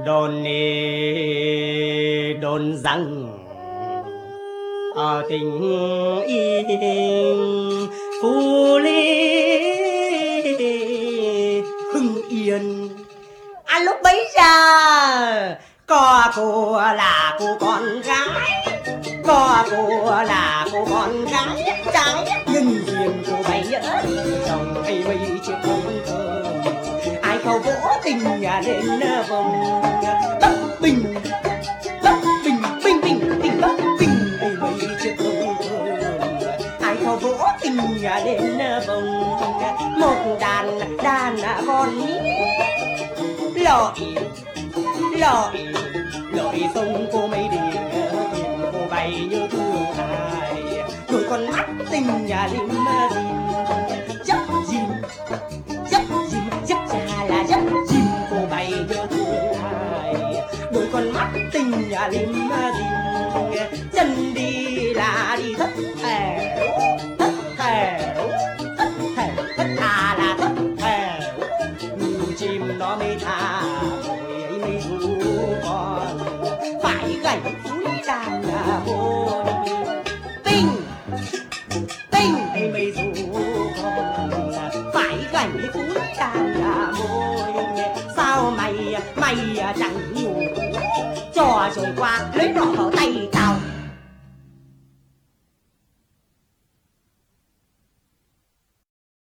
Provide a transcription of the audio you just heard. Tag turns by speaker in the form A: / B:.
A: đồn rằng tình yên phù ly hưng yên. Lúc bấy giờ có cô là cô con gái, có cô là cô con gái trái, nhưng riêng cô bày nhớ chồng hay mấy chiếc bông thơ ai khâu vỗ tình lên vòng bất bình bình bình bình bình bất bình hay mấy chiếc bông thơ ai khâu vỗ tình lên vòng một đàn con lội sông cô mấy điện cô bay như thương ai đôi con mắt tình lim dấp dìm ra là dấp dìm cô bay như thương ai đôi con mắt tình lim chân đi là đi thất thểu là thất thểu chim nó mới tha mới ru con phải gảy túi đàn bồn tinh mới ru con phải gảy túi đàn bồn. Sao mày chẳng ngủ trò rồi qua lấy đỏ vào tay